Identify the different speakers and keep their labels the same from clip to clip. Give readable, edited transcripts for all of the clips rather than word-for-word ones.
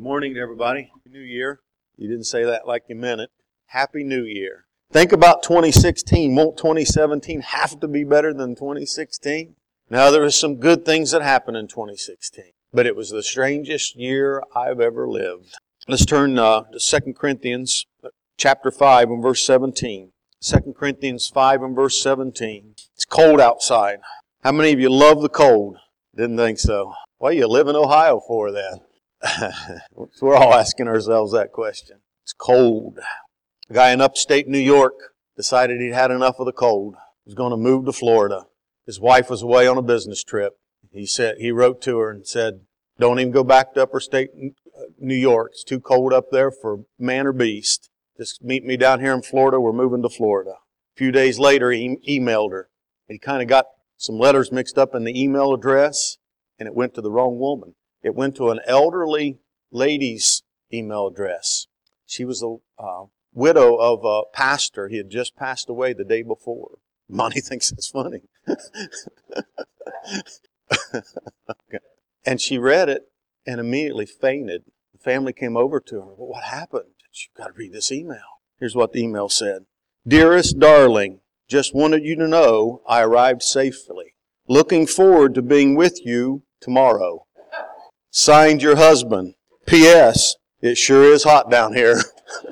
Speaker 1: Morning to everybody. Happy New Year. You didn't say that like you meant it. Happy New Year. Think about 2016. Won't 2017 have to be better than 2016? Now, there were some good things that happened in 2016, but it was the strangest year I've ever lived. Let's turn to 2 Corinthians chapter 5 and verse 17. 2 Corinthians 5 and verse 17. It's cold outside. How many of you love the cold? Didn't think so. What do you live in Ohio for then? We're all asking ourselves that question. It's cold. A guy in upstate New York decided he'd had enough of the cold. He was going to move to Florida. His wife was away on a business trip. He wrote to her and said, "Don't even go back to upstate New York. It's too cold up there for man or beast. Just meet me down here in Florida. We're moving to Florida." A few days later, he emailed her. He kind of got some letters mixed up in the email address, and it went to the wrong woman. It went to an elderly lady's email address. She was the widow of a pastor. He had just passed away the day before. Monty thinks it's funny. Okay. And she read it and immediately fainted. The family came over to her. "Well, what happened?" "You've got to read this email." Here's what the email said. "Dearest darling, just wanted you to know I arrived safely. Looking forward to being with you tomorrow. Signed, your husband. P.S. It sure is hot down here."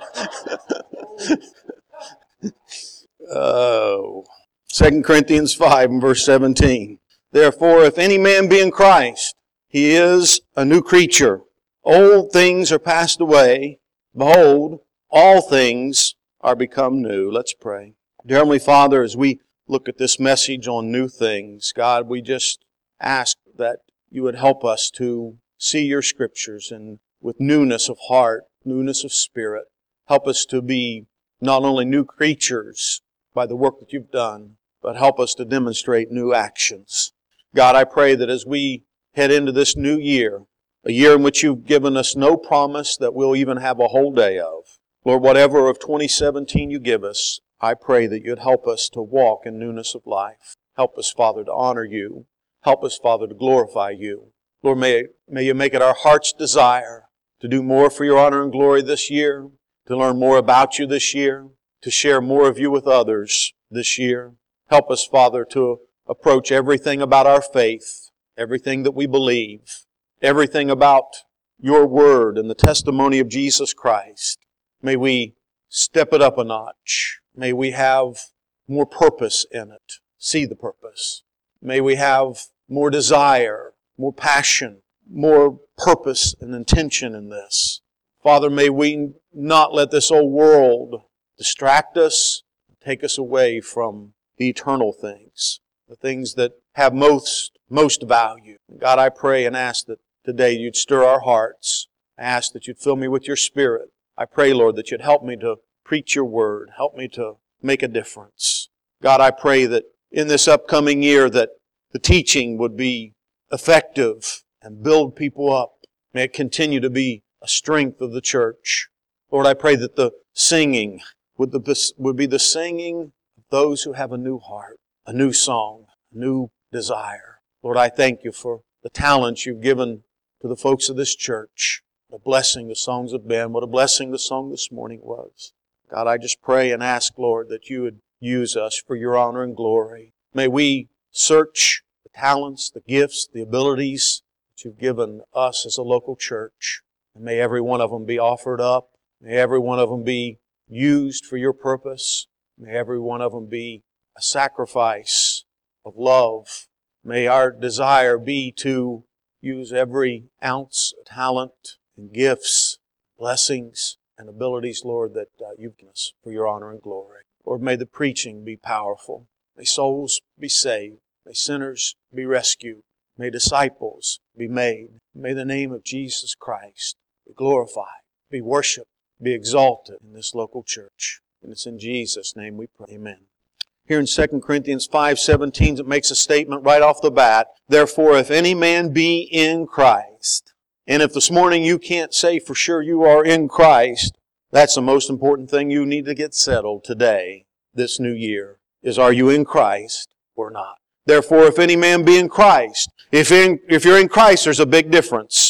Speaker 1: Oh. 2 Corinthians 5 and verse 17. "Therefore, if any man be in Christ, he is a new creature. Old things are passed away. Behold, all things are become new." Let's pray. Dear Heavenly Father, as we look at this message on new things, God, we just ask that you would help us to see your scriptures and with newness of heart, newness of spirit. Help us to be not only new creatures by the work that you've done, but help us to demonstrate new actions. God, I pray that as we head into this new year, a year in which you've given us no promise that we'll even have a whole day of, Lord, whatever of 2017 you give us, I pray that you'd help us to walk in newness of life. Help us, Father, to honor you. Help us, Father, to glorify you. Lord, may you make it our heart's desire to do more for your honor and glory this year, to learn more about you this year, to share more of you with others this year. Help us, Father, to approach everything about our faith, everything that we believe, everything about your word and the testimony of Jesus Christ. May we step it up a notch. May we have more purpose in it. See the purpose. May we have more desire, more passion, more purpose and intention in this. Father, may we not let this old world distract us, take us away from the eternal things, the things that have most value. God, I pray and ask that today you'd stir our hearts. I ask that you'd fill me with your Spirit. I pray, Lord, that you'd help me to preach your word. Help me to make a difference. God, I pray that in this upcoming year that the teaching would be effective and build people up. May it continue to be a strength of the church. Lord, I pray that the singing would be the singing of those who have a new heart, a new song, a new desire. Lord, I thank you for the talents you've given to the folks of this church. What a blessing the songs have been. What a blessing the song this morning was. God, I just pray and ask, Lord, that you would use us for your honor and glory. May we search the talents, the gifts, the abilities that you've given us as a local church. And may every one of them be offered up. May every one of them be used for your purpose. May every one of them be a sacrifice of love. May our desire be to use every ounce of talent and gifts, blessings, and abilities, Lord, that you've given us for your honor and glory. Lord, may the preaching be powerful. May souls be saved. May sinners be rescued. May disciples be made. May the name of Jesus Christ be glorified, be worshiped, be exalted in this local church. And it's in Jesus' name we pray. Amen. Here in 2 Corinthians 5:17, it makes a statement right off the bat. "Therefore, if any man be in Christ." And if this morning you can't say for sure you are in Christ, that's the most important thing you need to get settled today, this new year, is are you in Christ or not? Therefore, if any man be in Christ, if you're in Christ, there's a big difference.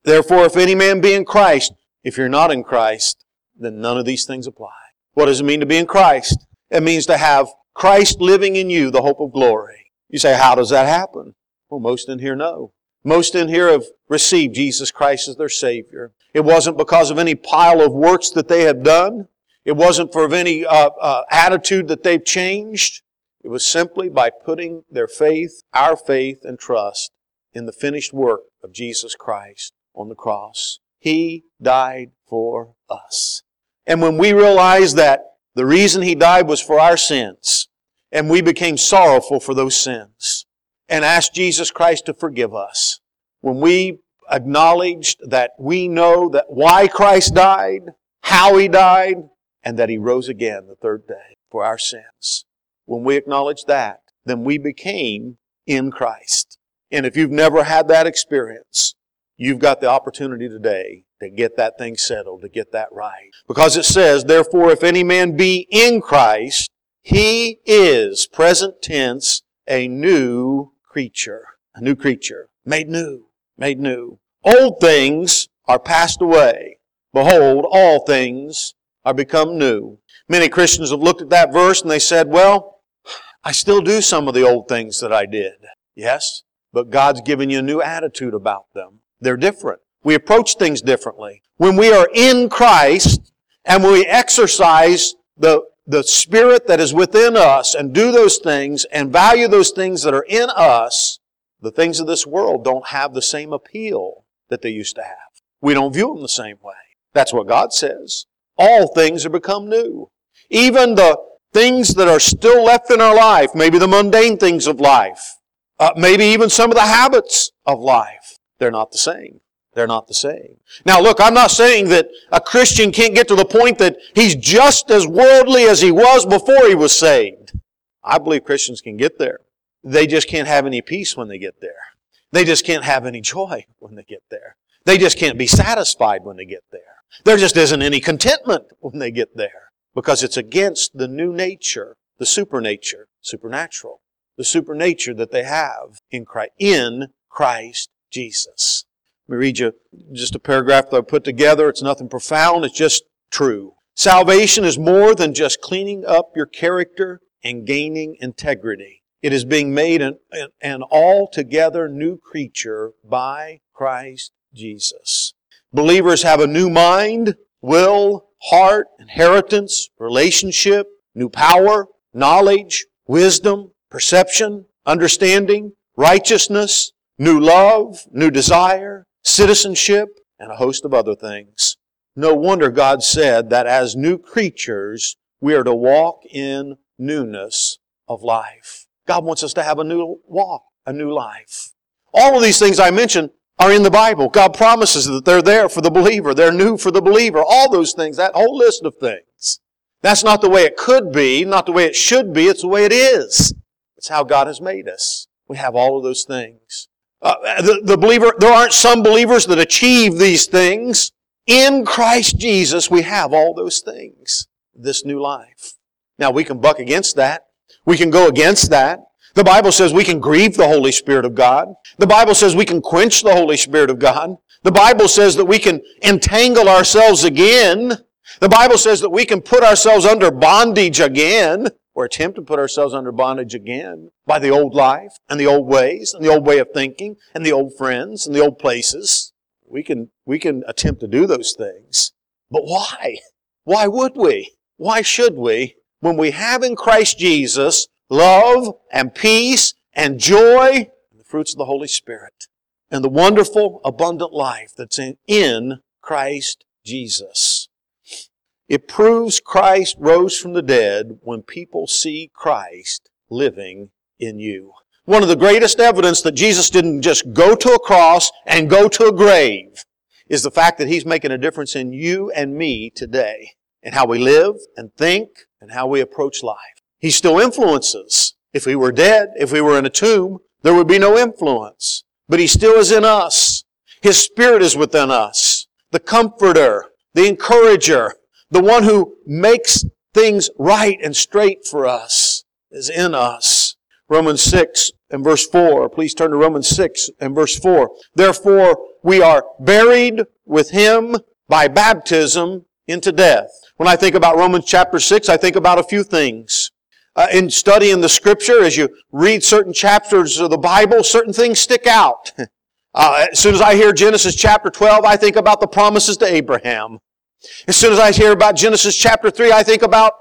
Speaker 1: Therefore, if any man be in Christ, if you're not in Christ, then none of these things apply. What does it mean to be in Christ? It means to have Christ living in you, the hope of glory. You say, how does that happen? Well, most in here know. Most in here have received Jesus Christ as their Savior. It wasn't because of any pile of works that they have done. It wasn't for any attitude that they've changed. It was simply by putting their faith, our faith and trust in the finished work of Jesus Christ on the cross. He died for us. And when we realized that the reason He died was for our sins, and we became sorrowful for those sins, and asked Jesus Christ to forgive us, when we acknowledged that we know that why Christ died, how He died, and that He rose again the third day for our sins, when we acknowledged that, then we became in Christ. And if you've never had that experience, you've got the opportunity today to get that thing settled, to get that right. Because it says, therefore, if any man be in Christ, he is, present tense, a new creature. A new creature. Made new. Made new. Old things are passed away. Behold, all things are become new. Many Christians have looked at that verse and they said, well, I still do some of the old things that I did. Yes, but God's given you a new attitude about them. They're different. We approach things differently. When we are in Christ and we exercise the Spirit that is within us and do those things and value those things that are in us, the things of this world don't have the same appeal that they used to have. We don't view them the same way. That's what God says. All things are become new. Even the things that are still left in our life, maybe the mundane things of life, maybe even some of the habits of life, they're not the same. They're not the same. Now look, I'm not saying that a Christian can't get to the point that he's just as worldly as he was before he was saved. I believe Christians can get there. They just can't have any peace when they get there. They just can't have any joy when they get there. They just can't be satisfied when they get there. There just isn't any contentment when they get there. Because it's against the new nature, the supernature, supernatural, the supernature that they have in Christ Jesus. Let me read you just a paragraph that I put together. It's nothing profound. It's just true. Salvation is more than just cleaning up your character and gaining integrity. It is being made an altogether new creature by Christ Jesus. Believers have a new mind, will, heart, inheritance, relationship, new power, knowledge, wisdom, perception, understanding, righteousness, new love, new desire, citizenship, and a host of other things. No wonder God said that as new creatures, we are to walk in newness of life. God wants us to have a new walk, a new life. All of these things I mentioned are in the Bible. God promises that they're there for the believer. They're new for the believer. All those things, that whole list of things. That's not the way it could be, not the way it should be. It's the way it is. It's how God has made us. We have all of those things. The believer, there aren't some believers that achieve these things. In Christ Jesus, we have all those things. This new life. Now, we can buck against that. We can go against that. The Bible says we can grieve the Holy Spirit of God. The Bible says we can quench the Holy Spirit of God. The Bible says that we can entangle ourselves again. The Bible says that we can put ourselves under bondage again, or attempt to put ourselves under bondage again, by the old life and the old ways and the old way of thinking and the old friends and the old places. We can attempt to do those things. But why? Why would we? Why should we? When we have in Christ Jesus love and peace and joy and the fruits of the Holy Spirit and the wonderful, abundant life that's in Christ Jesus. It proves Christ rose from the dead when people see Christ living in you. One of the greatest evidence that Jesus didn't just go to a cross and go to a grave is the fact that He's making a difference in you and me today, in how we live and think and how we approach life. He still influences. If He were dead, if we were in a tomb, there would be no influence. But He still is in us. His Spirit is within us. The Comforter, the Encourager, the one who makes things right and straight for us is in us. Romans 6 and verse 4. Please turn to Romans 6 and verse 4. Therefore, we are buried with Him by baptism into death. When I think about Romans chapter 6, I think about a few things. In studying the Scripture, as you read certain chapters of the Bible, certain things stick out. As soon as I hear Genesis chapter 12, I think about the promises to Abraham. As soon as I hear about Genesis chapter 3, I think about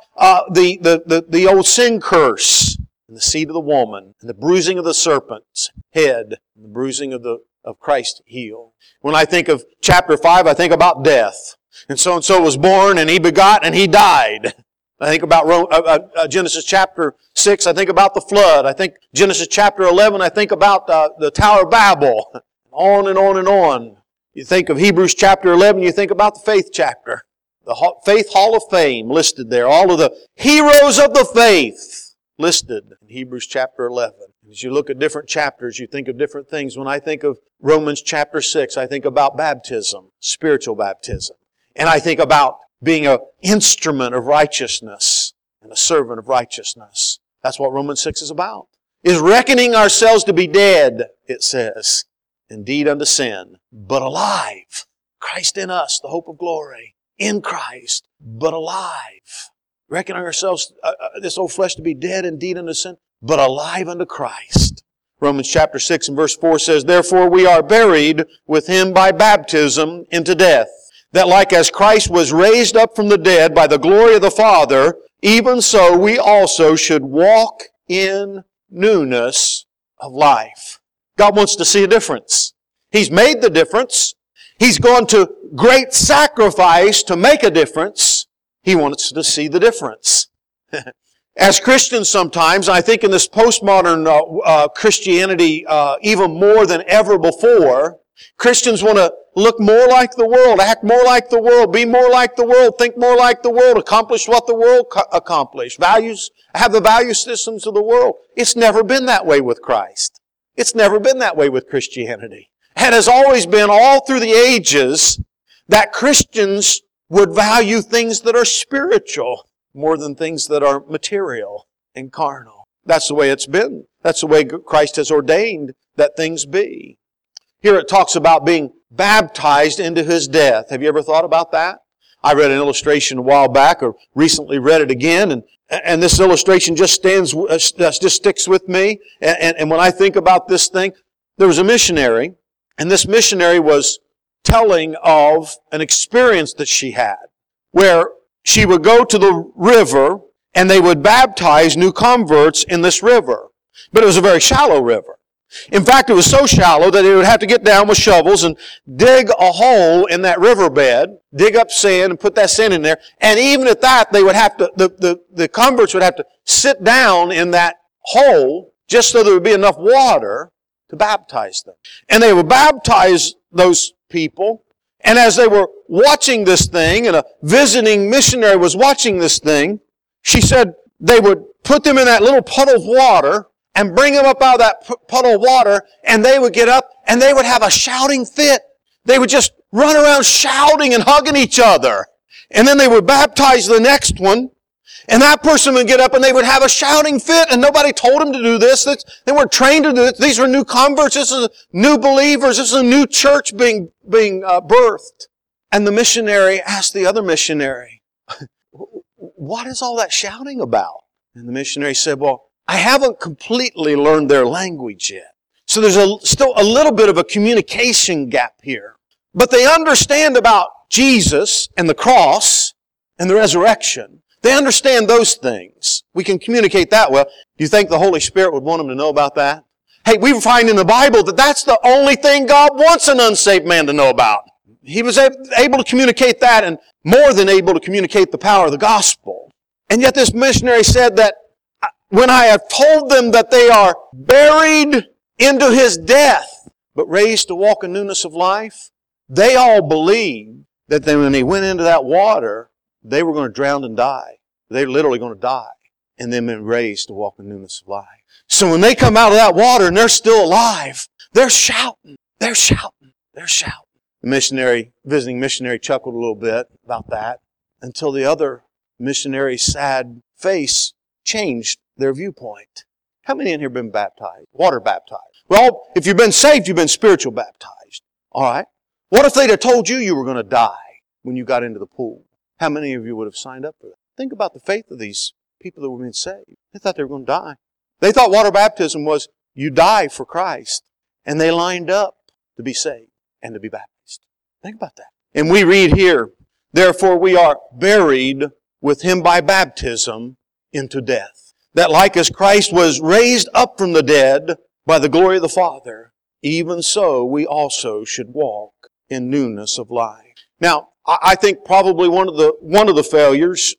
Speaker 1: the old sin curse, and the seed of the woman, and the bruising of the serpent's head, and the bruising of Christ's heel. When I think of chapter 5, I think about death. And so was born, and he begot, and he died. I think about Genesis chapter 6, I think about the flood. I think Genesis chapter 11, I think about the Tower of Babel. On and on and on. You think of Hebrews chapter 11, you think about the faith chapter. The Faith Hall of Fame listed there. All of the heroes of the faith listed in Hebrews chapter 11. As you look at different chapters, you think of different things. When I think of Romans chapter 6, I think about baptism, spiritual baptism. And I think about being an instrument of righteousness and a servant of righteousness. That's what Romans 6 is about. Is reckoning ourselves to be dead, it says, indeed unto sin, but alive. Christ in us, the hope of glory. In Christ, but alive. Reckoning ourselves, this old flesh to be dead indeed unto sin, but alive unto Christ. Romans chapter 6 and verse 4 says, therefore we are buried with Him by baptism into death, that like as Christ was raised up from the dead by the glory of the Father, even so we also should walk in newness of life. God wants to see a difference. He's made the difference. He's gone to great sacrifice to make a difference. He wants to see the difference. As Christians sometimes, I think in this postmodern Christianity, even more than ever before, Christians want to look more like the world, act more like the world, be more like the world, think more like the world, accomplish what the world accomplished, have the value systems of the world. It's never been that way with Christ. It's never been that way with Christianity. It has always been all through the ages that Christians would value things that are spiritual more than things that are material and carnal. That's the way it's been. That's the way Christ has ordained that things be. Here it talks about being baptized into His death. Have you ever thought about that? I read an illustration a while back, or recently read it again, and this illustration just sticks with me. And when I think about this thing, there was a missionary, and this missionary was telling of an experience that she had, where she would go to the river, and they would baptize new converts in this river. But it was a very shallow river. In fact, it was so shallow that they would have to get down with shovels and dig a hole in that riverbed, dig up sand and put that sand in there. And even at that, they would have to, the converts would have to sit down in that hole just so there would be enough water to baptize them. And they would baptize those people. And as they were watching this thing, and a visiting missionary was watching this thing, she said they would put them in that little puddle of water and bring them up out of that puddle of water, and they would get up and they would have a shouting fit. They would just run around shouting and hugging each other. And then they would baptize the next one, and that person would get up and they would have a shouting fit, and nobody told them to do this. They weren't trained to do this. These were new converts. This is new believers. This is a new church being birthed. And the missionary asked the other missionary, what is all that shouting about? And the missionary said, well, I haven't completely learned their language yet. So there's still a little bit of a communication gap here. But they understand about Jesus and the cross and the resurrection. They understand those things. We can communicate that well. Do you think the Holy Spirit would want them to know about that? Hey, we find in the Bible that that's the only thing God wants an unsaved man to know about. He was able to communicate that, and more than able to communicate the power of the gospel. And yet this missionary said that when I have told them that they are buried into His death, but raised to walk in newness of life, they all believed that when they went into that water, they were going to drown and die. They were literally going to die, and then been raised to walk in newness of life. So when they come out of that water and they're still alive, they're shouting, they're shouting, they're shouting. The visiting missionary chuckled a little bit about that until the other missionary's sad face changed their viewpoint. How many in here have been baptized? Water baptized. Well, if you've been saved, you've been spiritual baptized. All right. What if they'd have told you you were going to die when you got into the pool? How many of you would have signed up for that? Think about the faith of these people that were being saved. They thought they were going to die. They thought water baptism was you die for Christ. And they lined up to be saved and to be baptized. Think about that. And we read here, therefore we are buried with Him by baptism into death. That like as Christ was raised up from the dead by the glory of the Father, even so we also should walk in newness of life. Now, I think probably one of the failures,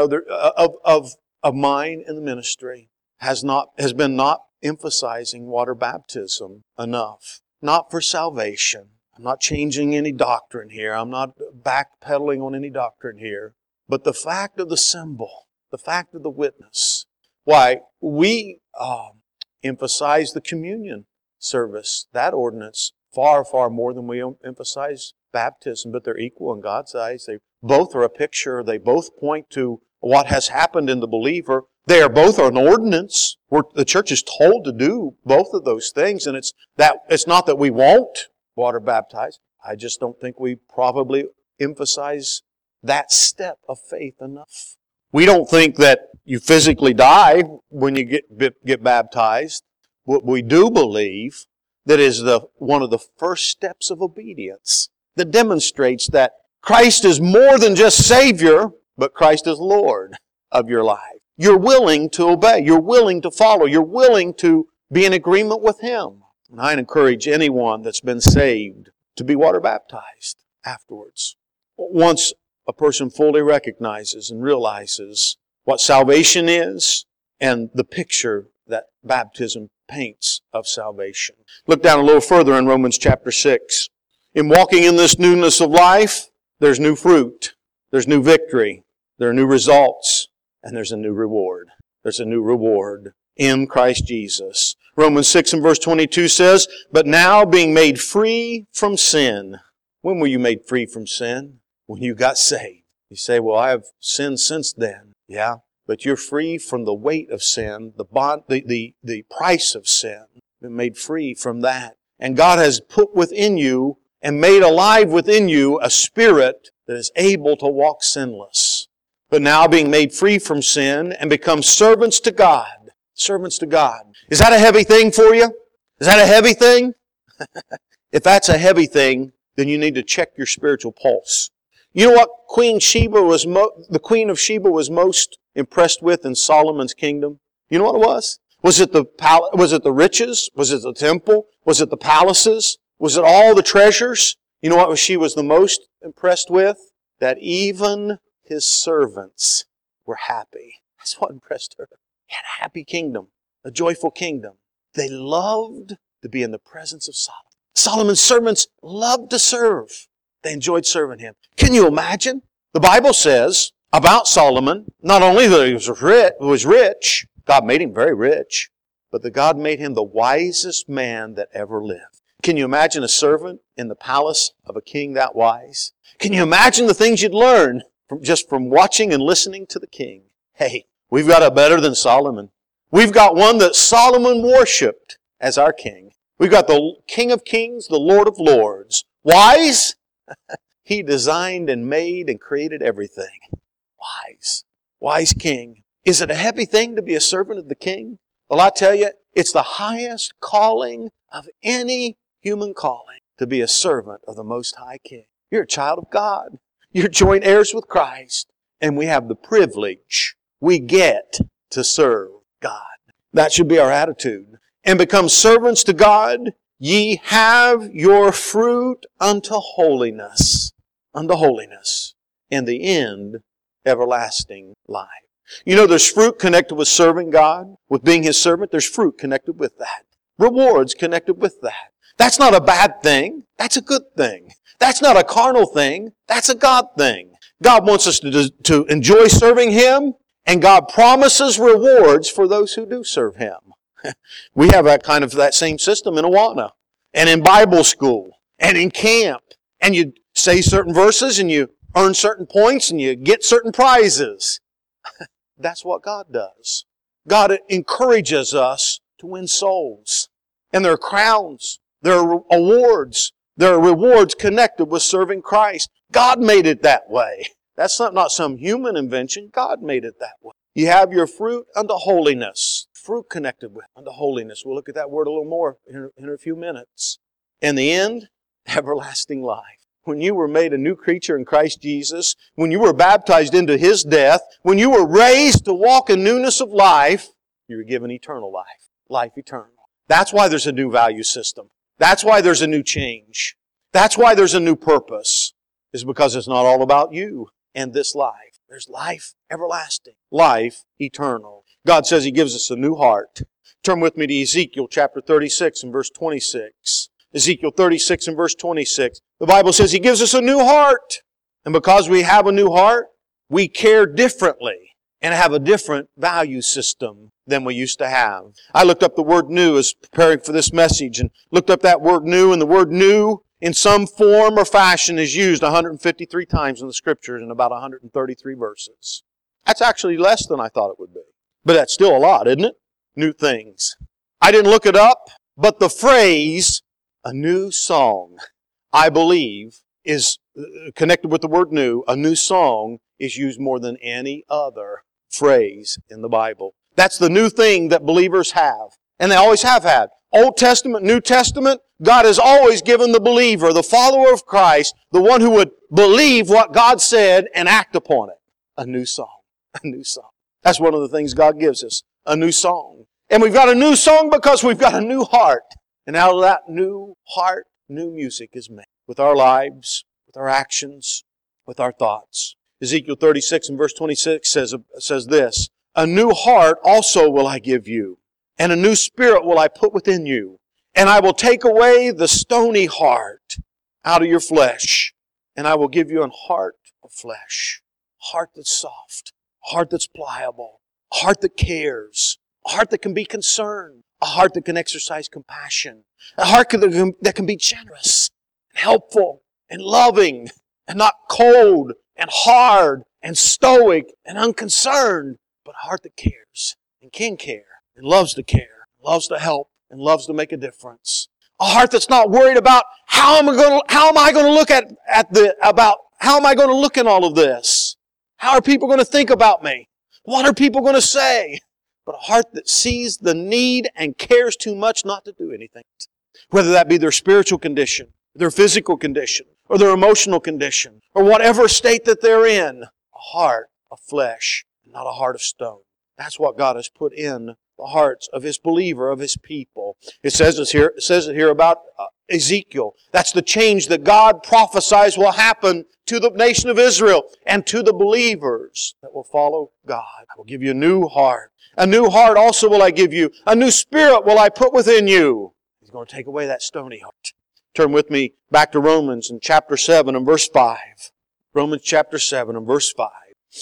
Speaker 1: of mine in the ministry has been not emphasizing water baptism enough. Not for salvation. I'm not changing any doctrine here. I'm not backpedaling on any doctrine here. But the fact of the symbol, the fact of the witness. Why, we emphasize the communion service, that ordinance, far, far more than we emphasize baptism, but they're equal in God's eyes. They both are a picture. They both point to what has happened in the believer. They are both an ordinance. The church is told to do both of those things, and it's not that we won't water baptize. I just don't think we probably emphasize that step of faith enough. We don't think that you physically die when you get baptized. What we do believe that is one of the first steps of obedience that demonstrates that Christ is more than just Savior, but Christ is Lord of your life. You're willing to obey. You're willing to follow. You're willing to be in agreement with Him. And I encourage anyone that's been saved to be water baptized afterwards. Once a person fully recognizes and realizes what salvation is and the picture that baptism paints of salvation. Look down a little further in Romans chapter 6. In walking in this newness of life, there's new fruit. There's new victory. There are new results. And there's a new reward. There's a new reward in Christ Jesus. Romans 6 and verse 22 says, but now being made free from sin. When were you made free from sin? When you got saved. You say, well, I have sinned since then. Yeah, but you're free from the weight of sin, the price of sin. You've been made free from that. And God has put within you and made alive within you a spirit that is able to walk sinless. But now being made free from sin and become servants to God. Servants to God. Is that a heavy thing for you? Is that a heavy thing? If that's a heavy thing, then you need to check your spiritual pulse. You know what the Queen of Sheba was most impressed with in Solomon's kingdom? You know what it was? Was it the riches? Was it the temple? Was it the palaces? Was it all the treasures? You know what she was the most impressed with? That even his servants were happy. That's what impressed her. He had a happy kingdom, a joyful kingdom. They loved to be in the presence of Solomon. Solomon's servants loved to serve. They enjoyed serving him. Can you imagine? The Bible says about Solomon, not only that he was rich, God made him very rich, but that God made him the wisest man that ever lived. Can you imagine a servant in the palace of a king that wise? Can you imagine the things you'd learn from watching and listening to the king? Hey, we've got a better than Solomon. We've got one that Solomon worshipped as our king. We've got the King of Kings, the Lord of Lords. Wise? He designed and made and created everything. Wise. Wise king. Is it a heavy thing to be a servant of the king? Well, I tell you, it's the highest calling of any human calling to be a servant of the Most High King. You're a child of God. You're joint heirs with Christ. And we have the privilege. We get to serve God. That should be our attitude. And become servants to God. Ye have your fruit unto holiness. Unto holiness. And the end, everlasting life. You know, there's fruit connected with serving God, with being His servant. There's fruit connected with that. Rewards connected with that. That's not a bad thing. That's a good thing. That's not a carnal thing. That's a God thing. God wants us to enjoy serving Him, and God promises rewards for those who do serve Him. We have that same system in Awana, and in Bible school, and in camp. And you say certain verses, and you earn certain points, and you get certain prizes. That's what God does. God encourages us to win souls. And there are crowns. There are awards. There are rewards connected with serving Christ. God made it that way. That's not some human invention. God made it that way. You have your fruit unto holiness. Fruit connected with unto holiness. We'll look at that word a little more in a few minutes. And the end, everlasting life. When you were made a new creature in Christ Jesus, when you were baptized into His death, when you were raised to walk in newness of life, you were given eternal life. Life eternal. That's why there's a new value system. That's why there's a new change. That's why there's a new purpose. It's because it's not all about you and this life. There's life everlasting. Life eternal. God says He gives us a new heart. Turn with me to Ezekiel chapter 36 and verse 26. Ezekiel 36 and verse 26. The Bible says He gives us a new heart. And because we have a new heart, we care differently and have a different value system than we used to have. I looked up the word new as preparing for this message and looked up that word new, and the word new in some form or fashion is used 153 times in the Scriptures in about 133 verses. That's actually less than I thought it would be. But that's still a lot, isn't it? New things. I didn't look it up, but the phrase, a new song, I believe, is connected with the word new. A new song is used more than any other phrase in the Bible. That's the new thing that believers have. And they always have had. Old Testament, New Testament, God has always given the believer, the follower of Christ, the one who would believe what God said and act upon it. A new song. A new song. That's one of the things God gives us. A new song. And we've got a new song because we've got a new heart. And out of that new heart, new music is made. With our lives, with our actions, with our thoughts. Ezekiel 36 and verse 26 says this, a new heart also will I give you, and a new spirit will I put within you. And I will take away the stony heart out of your flesh, and I will give you a heart of flesh. A heart that's soft, a heart that's pliable, a heart that cares, a heart that can be concerned, a heart that can exercise compassion, a heart that can be generous, and helpful, and loving, and not cold, and hard, and stoic, and unconcerned, but a heart that cares, and can care, and loves to care, loves to help, and loves to make a difference. A heart that's not worried about how am I going to look in all of this? How are people going to think about me? What are people going to say? But a heart that sees the need and cares too much not to do anything. Whether that be their spiritual condition, their physical condition, or their emotional condition, or whatever state that they're in. A heart of flesh, not a heart of stone. That's what God has put in the hearts of His believer, of His people. It says it here about Ezekiel. That's the change that God prophesies will happen to the nation of Israel and to the believers that will follow God. I will give you a new heart. A new heart also will I give you. A new spirit will I put within you. He's going to take away that stony heart. Turn with me back to Romans in chapter 7 and verse 5. Romans chapter 7 and verse 5.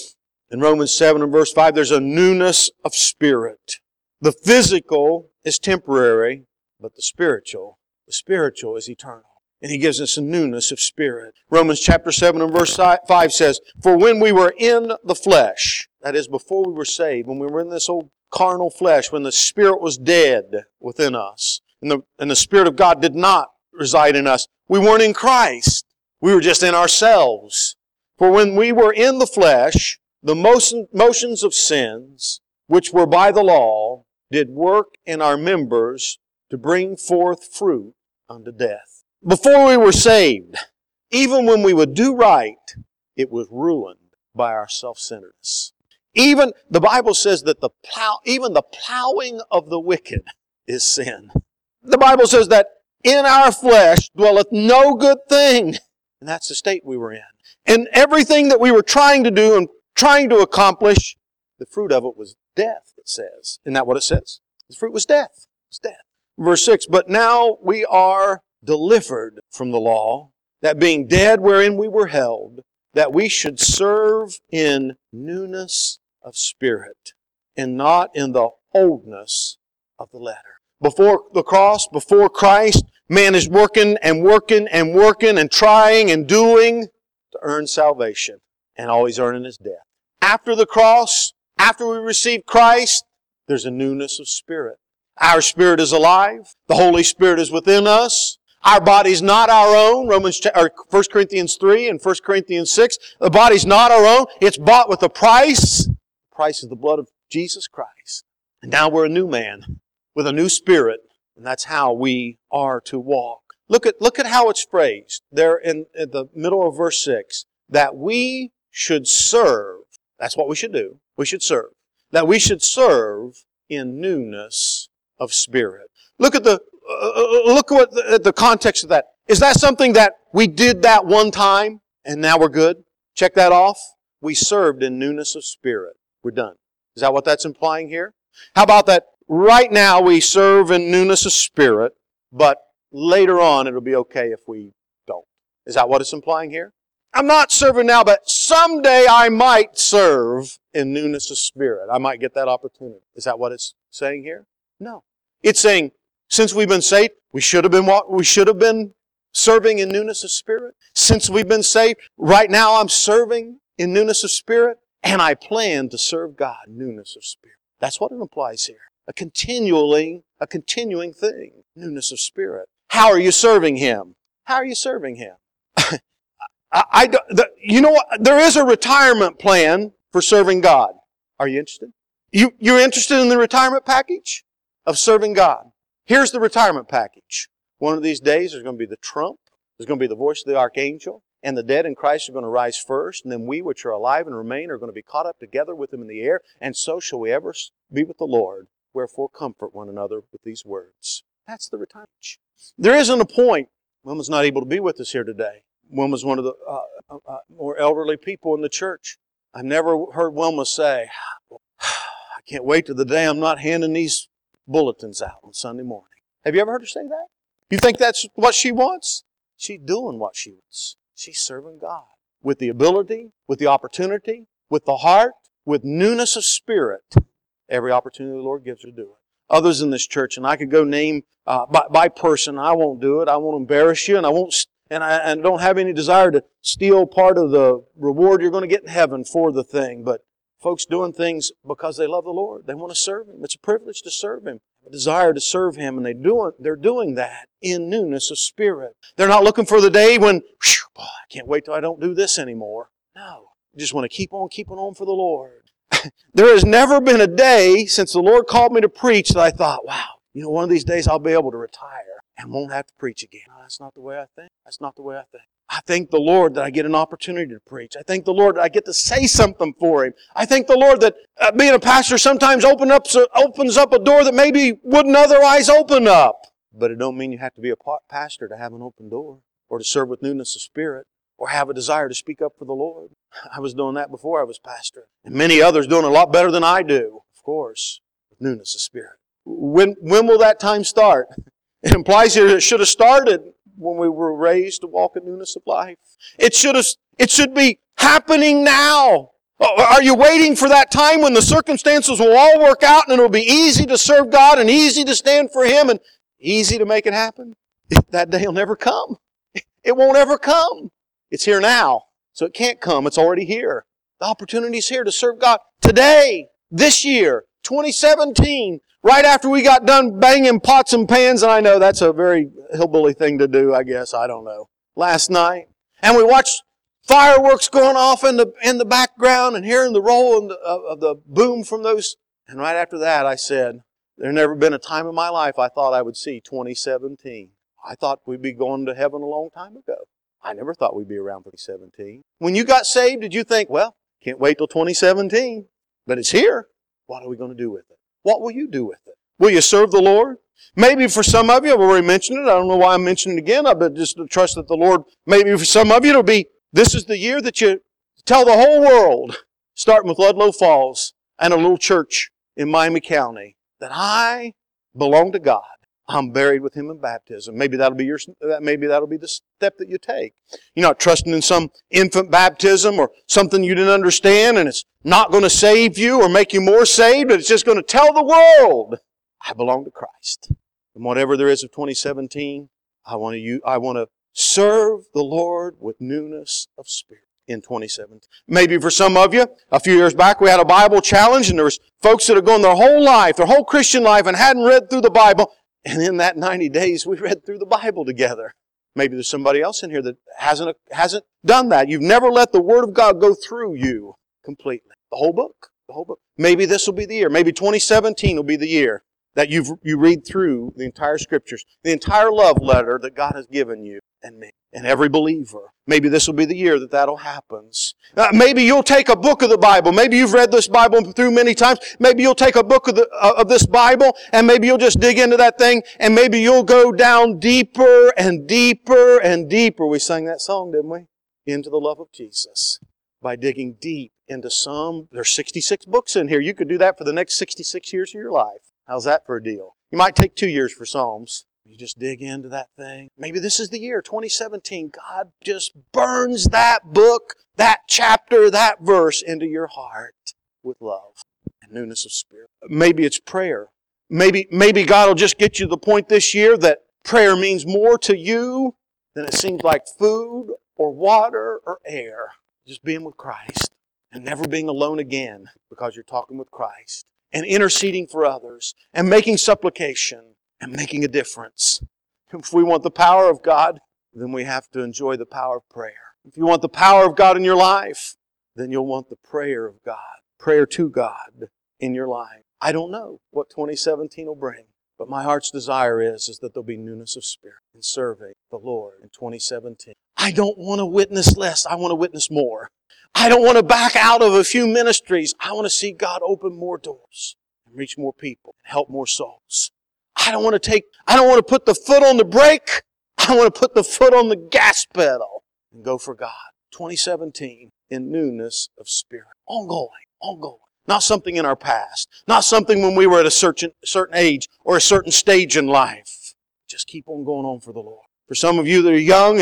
Speaker 1: In Romans 7 and verse 5, there's a newness of spirit. The physical is temporary, but the spiritual is eternal. And He gives us a newness of spirit. Romans chapter 7 and verse 5 says, for when we were in the flesh, that is before we were saved, when we were in this old carnal flesh, when the Spirit was dead within us, and the Spirit of God did not reside in us, we weren't in Christ. We were just in ourselves. For when we were in the flesh, the motions of sins, which were by the law, did work in our members to bring forth fruit unto death. Before we were saved, even when we would do right, it was ruined by our self-centeredness. Even the Bible says that even the plowing of the wicked is sin. The Bible says that in our flesh dwelleth no good thing. And that's the state we were in. And everything that we were trying to do and trying to accomplish, the fruit of it was death, it says. Isn't that what it says? The fruit was death. It's death. Verse 6, but now we are delivered from the law, that being dead wherein we were held, that we should serve in newness of spirit, and not in the oldness of the letter. Before the cross, before Christ, man is working and working and working and trying and doing to earn salvation, and always earning his death. After the cross, after we receive Christ, there's a newness of spirit. Our spirit is alive. The Holy Spirit is within us. Our body's not our own. 1 Corinthians 3 and 1 Corinthians 6. The body's not our own. It's bought with a price. The price is the blood of Jesus Christ. And now we're a new man with a new spirit. And that's how we are to walk. Look at how it's phrased there in the middle of verse 6. That we should serve. That's what we should do. We should serve. That we should serve in newness of spirit. Look at the context of that. Is that something that we did that one time and now we're good? Check that off. We served in newness of spirit. We're done. Is that what that's implying here? How about that right now we serve in newness of spirit, but later on it'll be okay if we don't? Is that what it's implying here? I'm not serving now, but someday I might serve in newness of spirit. I might get that opportunity. Is that what it's saying here? No. It's saying, since we've been saved, we should have been serving in newness of spirit. Since we've been saved, right now I'm serving in newness of spirit, and I plan to serve God in newness of spirit. That's what it implies here. A continuing thing. Newness of spirit. How are you serving Him? How are you serving Him? You know what? There is a retirement plan for serving God. Are you interested? You're interested in the retirement package of serving God? Here's the retirement package. One of these days there's going to be the trump. There's going to be the voice of the archangel. And the dead in Christ are going to rise first. And then we which are alive and remain are going to be caught up together with Him in the air. And so shall we ever be with the Lord. Wherefore comfort one another with these words. That's the retirement. There isn't a point. Wilma's not able to be with us here today. Wilma's one of the more elderly people in the church. I've never heard Wilma say, I can't wait till the day I'm not handing these bulletins out on Sunday morning. Have you ever heard her say that? You think that's what she wants? She's doing what she wants. She's serving God with the ability, with the opportunity, with the heart, with newness of spirit. Every opportunity the Lord gives her to do it. Others in this church, and I could go name by person. I won't do it. I won't embarrass you, and I don't have any desire to steal part of the reward you're going to get in heaven for the thing. But folks doing things because they love the Lord. They want to serve Him. It's a privilege to serve Him. A desire to serve Him, and they're doing that in newness of spirit. They're not looking for the day when, I can't wait till I don't do this anymore. No. You just want to keep on keeping on for the Lord. There has never been a day since the Lord called me to preach that I thought, wow, one of these days I'll be able to retire and won't have to preach again. No, that's not the way I think. That's not the way I think. I thank the Lord that I get an opportunity to preach. I thank the Lord that I get to say something for Him. I thank the Lord that being a pastor sometimes opens up a door that maybe wouldn't otherwise open up. But it don't mean you have to be a pastor to have an open door or to serve with newness of spirit or have a desire to speak up for the Lord. I was doing that before I was pastor. And many others doing a lot better than I do, of course, with newness of spirit. When will that time start? It implies here it should have started when we were raised to walk in newness of life. It should be happening now. Are you waiting for that time when the circumstances will all work out and it'll be easy to serve God and easy to stand for Him and easy to make it happen? That day will never come. It won't ever come. It's here now. So it can't come. It's already here. The opportunity's here to serve God today, this year, 2017, right after we got done banging pots and pans, and I know that's a very hillbilly thing to do, I guess, I don't know, last night. And we watched fireworks going off in the background and hearing the roll of the boom from those. And right after that, I said, there's never been a time in my life I thought I would see 2017. I thought we'd be going to heaven a long time ago. I never thought we'd be around 2017. When you got saved, did you think, well, can't wait till 2017, but it's here. What are we going to do with it? What will you do with it? Will you serve the Lord? Maybe for some of you, I've already mentioned it. I don't know why I'm mentioning it again. But just to trust that the Lord, maybe for some of you, it'll be, this is the year that you tell the whole world, starting with Ludlow Falls and a little church in Miami County, that I belong to God. I'm buried with Him in baptism. Maybe that'll be the step that you take. You're not trusting in some infant baptism or something you didn't understand, and it's not going to save you or make you more saved, but it's just going to tell the world, I belong to Christ. And whatever there is of 2017, I want to serve the Lord with newness of spirit in 2017. Maybe for some of you, a few years back we had a Bible challenge, and there was folks that had gone their whole life, their whole Christian life, and hadn't read through the Bible. And in that 90 days, we read through the Bible together. Maybe there's somebody else in here that hasn't done that. You've never let the Word of God go through you completely. The whole book. The whole book. Maybe this will be the year. Maybe 2017 will be the year that you read through the entire Scriptures. The entire love letter that God has given you and me and every believer. Maybe this will be the year that that'll happen. Maybe you'll take a book of the Bible. Maybe you've read this Bible through many times. Maybe you'll take a book of this Bible and maybe you'll just dig into that thing and maybe you'll go down deeper and deeper and deeper. We sang that song, didn't we? Into the love of Jesus. By digging deep into there's 66 books in here. You could do that for the next 66 years of your life. How's that for a deal? You might take 2 years for Psalms. You just dig into that thing. Maybe this is the year, 2017. God just burns that book, that chapter, that verse into your heart with love and newness of spirit. Maybe it's prayer. Maybe God will just get you to the point this year that prayer means more to you than it seems like food or water or air. Just being with Christ and never being alone again because you're talking with Christ and interceding for others and making supplication and making a difference. If we want the power of God, then we have to enjoy the power of prayer. If you want the power of God in your life, then you'll want the prayer of God, prayer to God in your life. I don't know what 2017 will bring, but my heart's desire is that there'll be newness of spirit in serving the Lord in 2017. I don't want to witness less. I want to witness more. I don't want to back out of a few ministries. I want to see God open more doors and reach more people and help more souls. I don't want to put the foot on the brake. I want to put the foot on the gas pedal and go for God. 2017 in newness of spirit. Ongoing. Not something in our past. Not something when we were at a certain age or a certain stage in life. Just keep on going on for the Lord. For some of you that are young,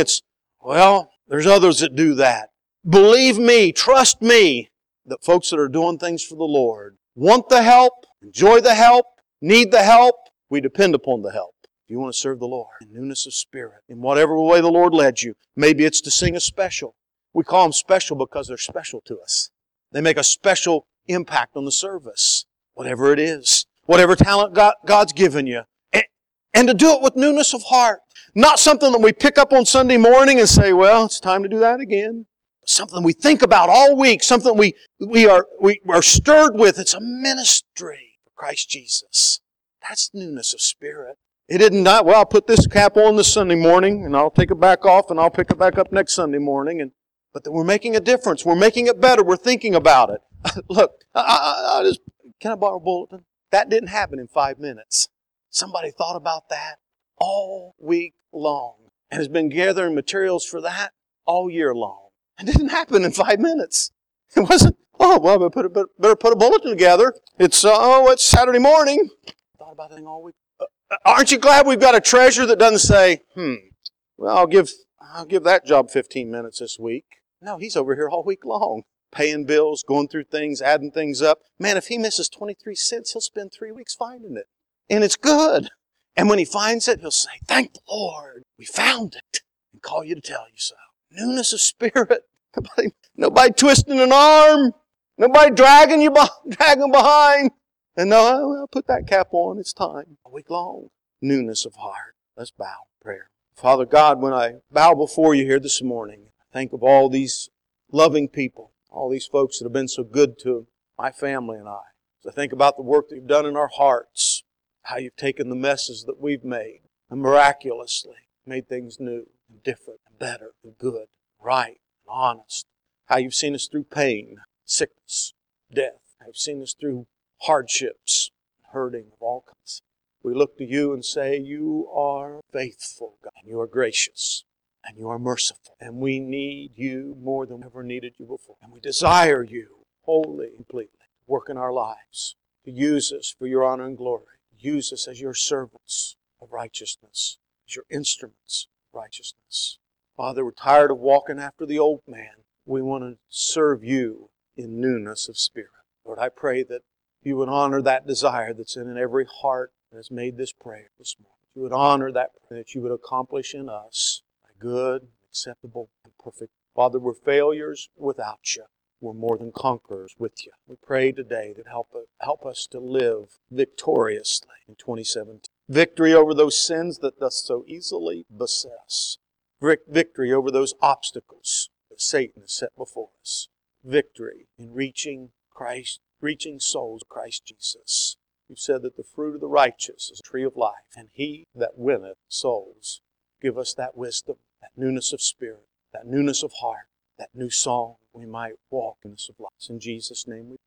Speaker 1: there's others that do that. Believe me, trust me, that folks that are doing things for the Lord want the help, enjoy the help, need the help. We depend upon the help. If you want to serve the Lord in newness of spirit, in whatever way the Lord led you, maybe it's to sing a special. We call them special because they're special to us. They make a special impact on the service, whatever it is, whatever talent God's given you. And to do it with newness of heart. Not something that we pick up on Sunday morning and say, well, it's time to do that again. Something we think about all week, something we are stirred with. It's a ministry for Christ Jesus. That's newness of spirit. It isn't, I'll put this cap on this Sunday morning and I'll take it back off and I'll pick it back up next Sunday morning. But that we're making a difference. We're making it better. We're thinking about it. Look, can I borrow a bulletin? That didn't happen in 5 minutes. Somebody thought about that all week long and has been gathering materials for that all year long. It didn't happen in 5 minutes. It wasn't, I better put a bulletin together. It's Saturday morning. Thought about it all week. Aren't you glad we've got a treasurer that doesn't say, I'll give that job 15 minutes this week. No, he's over here all week long, paying bills, going through things, adding things up. Man, if he misses 23 cents, he'll spend 3 weeks finding it. And it's good. And when he finds it, he'll say, thank the Lord, we found it. And call you to tell you so. Newness of spirit. Nobody twisting an arm. Nobody dragging behind. And no, I'll put that cap on. It's time. A week long. Newness of heart. Let's bow in prayer. Father God, when I bow before you here this morning, I think of all these loving people, all these folks that have been so good to my family and I. As I think about the work that you've done in our hearts, how you've taken the messes that we've made and miraculously made things new and different and better and good, right and honest. How you've seen us through pain, sickness, death. How you've seen us through hardships, hurting of all kinds. We look to you and say, you are faithful, God, and you are gracious, and you are merciful. And we need you more than we ever needed you before. And we desire you wholly and completely to work in our lives, to use us for your honor and glory. Use us as your servants of righteousness, as your instruments of righteousness. Father, we're tired of walking after the old man. We want to serve you in newness of spirit. Lord, I pray that you would honor that desire that's in every heart that has made this prayer this morning. You would honor that prayer, that you would accomplish in us a good, acceptable, and perfect. Father, we're failures without you. We're more than conquerors with you. We pray today that help us to live victoriously in 2017. Victory over those sins that doth so easily beset us. Victory over those obstacles that Satan has set before us. Victory in reaching souls to Christ Jesus. You've said that the fruit of the righteous is a tree of life, and he that winneth souls. Give us that wisdom, that newness of spirit, that newness of heart, that new song. We might walk in this of life. In Jesus' name we